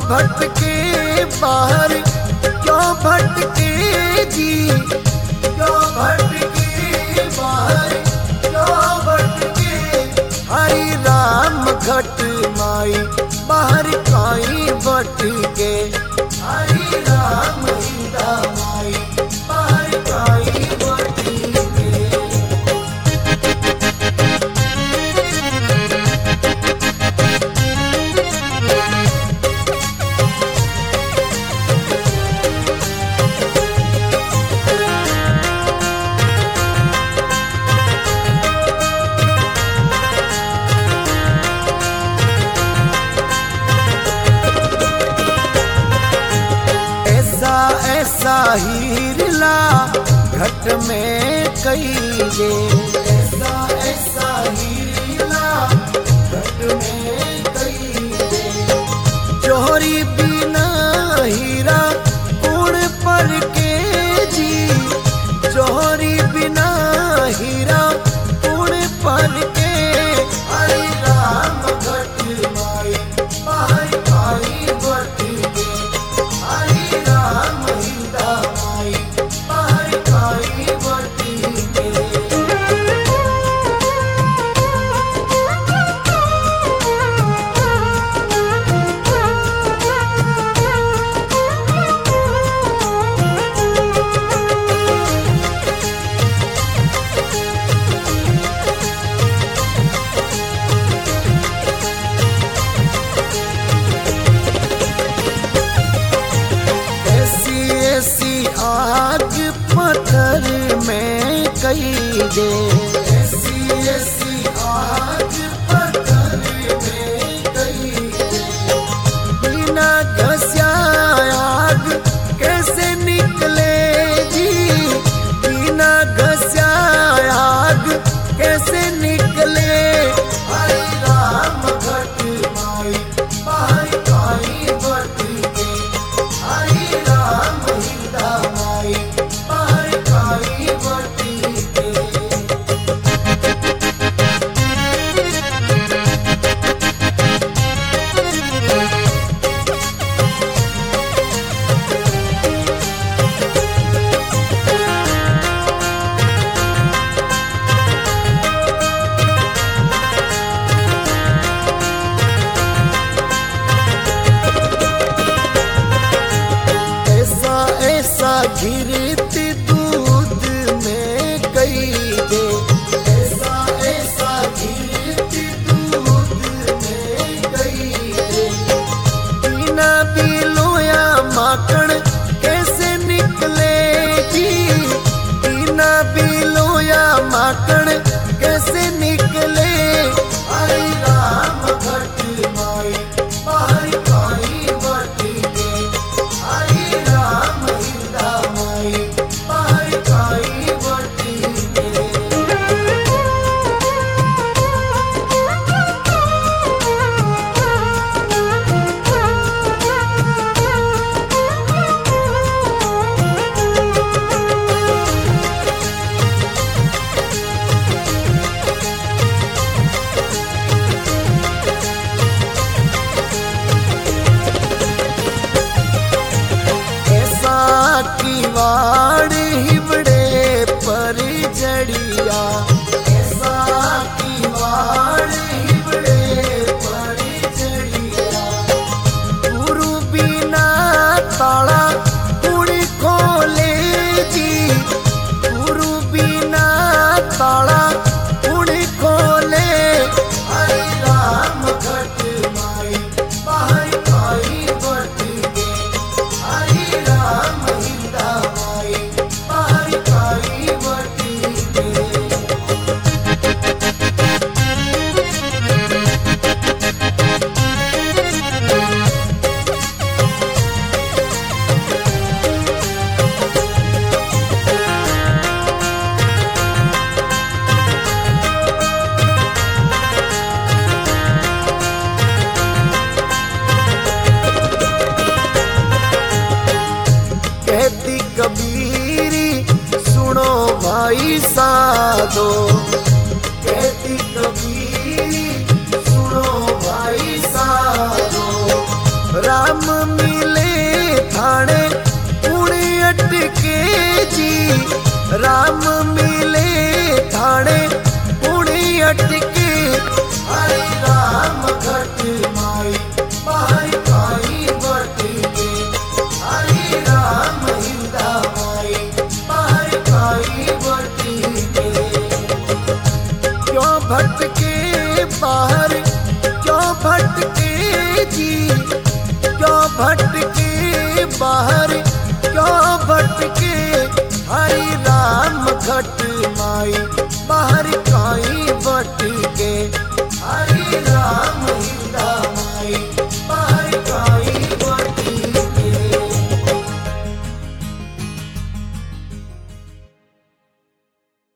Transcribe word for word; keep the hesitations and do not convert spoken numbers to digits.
भटके बाहर क्यों भटके जी, क्यों भटके बाहर क्यों भटके। हरि राम घट माई बाहर काई भटके, हरि राम हिंदा माई बाहर काई भटके। ऐसा हीरला घट में कई जे, ऐसा ऐसा हीरला घट में कई जे। जोहरी बिना हीरा गुण पर के जी, जोहरी बिना हीरा गुण पर के। हरि राम घट माई बाहर काई भटके, हरि राम हिंदा माई बाहर काई भटके। आग पत्थर में कई दे, ऐसी ऐसी आग पत्थर में कई दे। बिना घस्या आग कैसे निकले जी, बिना घस्या आग कैसे निकले। हरि राम घट माई बाहर काई भटके, हरि राम हिंदा माई बाहर काई भटके। घिरत दूध में कई दे, ऐसा ऐसा घिरत दूध में कई दे। बिना बिलोया माखन कैसे निकले जी, बिना बिलोया माखन कैसे निकले। हरि राम घट माई बाहर काई भटके, हरि राम हिंदा माई बाहर काई भटके। किवाड़ हिबड़े पर जड़िया, ऐसा किवाड़ हिबड़े पर जड़िया। गुरु बिना ताला कुड़ी खोले जी, गुरु बिना ताला कुड़ी खोले। हरि राम घट माई बाहर काई भटके, हरि राम हिंदा माई बाहर काई भटके। कहती कबीरी सुनो भाई साधो, कहती कबीरी सुनो भाई साधो। राम राम मिले थाने पुणी अटके हरे राम घट माई बाहर काई बटके हरे राम हिंदा माई बाहर काई बटके क्यों भटके बाहर क्यों भटके जी क्यों भटके बाहर क्यों भटके हरि राम घट माई बाहर काई बटके हरि